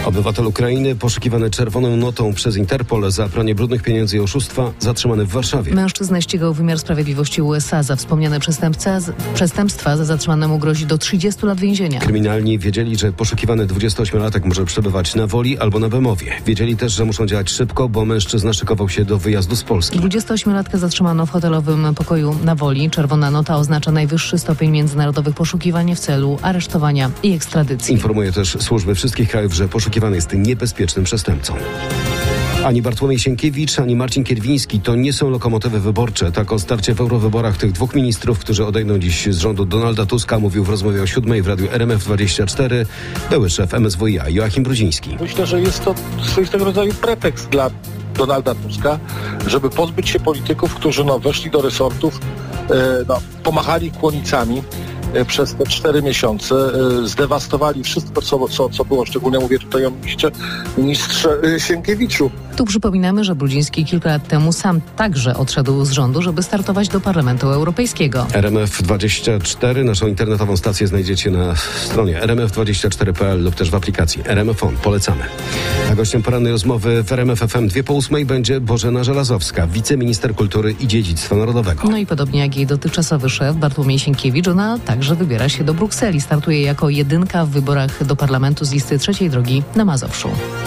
Obywatel Ukrainy poszukiwany czerwoną notą przez Interpol za pranie brudnych pieniędzy i oszustwa zatrzymany w Warszawie. Mężczyznę ścigał wymiar sprawiedliwości USA za wspomniane przestępstwa. Za zatrzymannemu grozi do 30 lat więzienia. Kryminalni wiedzieli, że poszukiwany 28-latek może przebywać na Woli albo na Bemowie. Wiedzieli też, że muszą działać szybko, bo mężczyzna szykował się do wyjazdu z Polski. 28-latkę zatrzymano w hotelowym pokoju na Woli. Czerwona nota oznacza najwyższy stopień międzynarodowych poszukiwań w celu aresztowania i ekstradycji. Informuje też służby wszystkich krajów, że poszukiwany jest niebezpiecznym przestępcą. Ani Bartłomiej Sienkiewicz, ani Marcin Kierwiński to nie są lokomotywy wyborcze. Tak o starcie w eurowyborach tych dwóch ministrów, którzy odejdą dziś z rządu Donalda Tuska, mówił w rozmowie o 7 w radiu RMF24 były szef MSWiA Joachim Brudziński. Myślę, że jest to swoistego rodzaju pretekst dla Donalda Tuska, żeby pozbyć się polityków, którzy weszli do resortów, pomachali kłonicami przez te 4 miesiące, zdewastowali wszystko, co było. Szczególnie mówię tutaj o ministrze Sienkiewiczu. Tu przypominamy, że Brudziński kilka lat temu sam także odszedł z rządu, żeby startować do Parlamentu Europejskiego. RMF24, naszą internetową stację znajdziecie na stronie rmf24.pl lub też w aplikacji RMF On. Polecamy. A gościem porannej rozmowy w RMF FM 2:08 będzie Bożena Żelazowska, wiceminister kultury i dziedzictwa narodowego. No i podobnie jak jej dotychczasowy szef Bartłomiej Sienkiewicz, ona także wybiera się do Brukseli. Startuje jako jedynka w wyborach do parlamentu z listy trzeciej drogi na Mazowszu.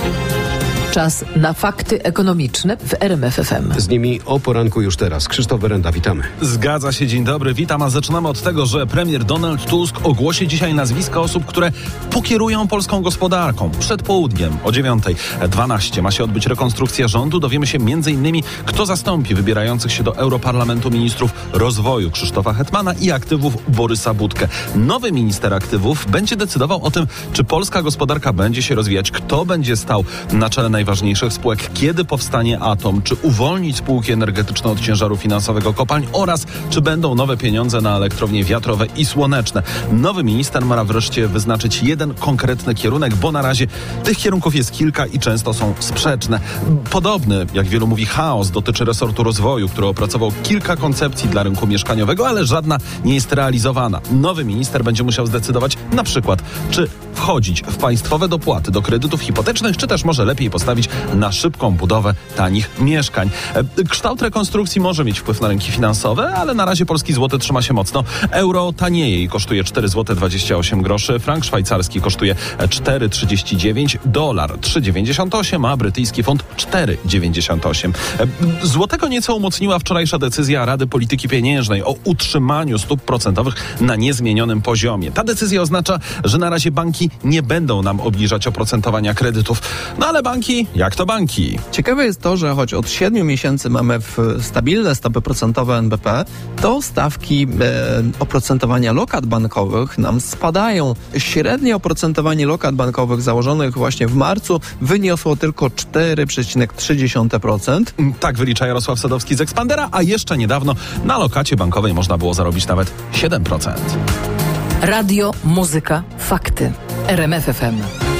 Czas na fakty ekonomiczne w RMF FM. Z nimi o poranku już teraz. Krzysztof Berenda, witamy. Zgadza się, dzień dobry, witam, a zaczynamy od tego, że premier Donald Tusk ogłosi dzisiaj nazwiska osób, które pokierują polską gospodarką. Przed południem o 9:12 ma się odbyć rekonstrukcja rządu. Dowiemy się m.in. kto zastąpi wybierających się do Europarlamentu ministrów rozwoju Krzysztofa Hetmana i aktywów Borysa Budkę. Nowy minister aktywów będzie decydował o tym, czy polska gospodarka będzie się rozwijać, kto będzie stał na czele najważniejszych spółek, kiedy powstanie Atom, czy uwolnić spółki energetyczne od ciężaru finansowego kopalń oraz czy będą nowe pieniądze na elektrownie wiatrowe i słoneczne. Nowy minister ma wreszcie wyznaczyć jeden konkretny kierunek, bo na razie tych kierunków jest kilka i często są sprzeczne. Podobny, jak wielu mówi, chaos dotyczy resortu rozwoju, który opracował kilka koncepcji dla rynku mieszkaniowego, ale żadna nie jest realizowana. Nowy minister będzie musiał zdecydować na przykład, czy wchodzić w państwowe dopłaty do kredytów hipotecznych, czy też może lepiej postawić na szybką budowę tanich mieszkań. Kształt rekonstrukcji może mieć wpływ na rynki finansowe, ale na razie polski złoty trzyma się mocno. Euro tanieje i kosztuje 4,28 zł, frank szwajcarski kosztuje 4,39, dolar 3,98, a brytyjski funt 4,98. Złotego nieco umocniła wczorajsza decyzja Rady Polityki Pieniężnej o utrzymaniu stóp procentowych na niezmienionym poziomie. Ta decyzja oznacza, że na razie banki nie będą nam obniżać oprocentowania kredytów. No ale banki, jak to banki? Ciekawe jest to, że choć od 7 miesięcy mamy stabilne stopy procentowe NBP, to stawki oprocentowania lokat bankowych nam spadają. Średnie oprocentowanie lokat bankowych założonych właśnie w marcu wyniosło tylko 4,3%. Tak wylicza Jarosław Sadowski z Expandera, a jeszcze niedawno na lokacie bankowej można było zarobić nawet 7%. Radio, muzyka, fakty. RMF FM.